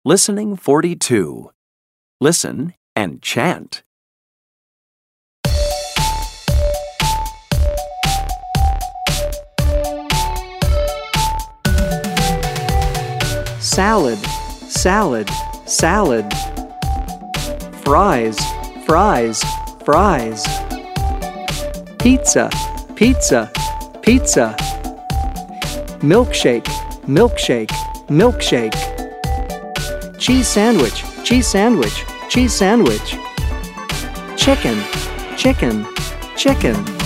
Listening 42. Listen and chant. Salad, salad, salad. Fries, fries, fries. Pizza, pizza, pizza. Milkshake, milkshake, milkshake. Cheese sandwich, cheese sandwich, cheese sandwich. Chicken, chicken, chicken.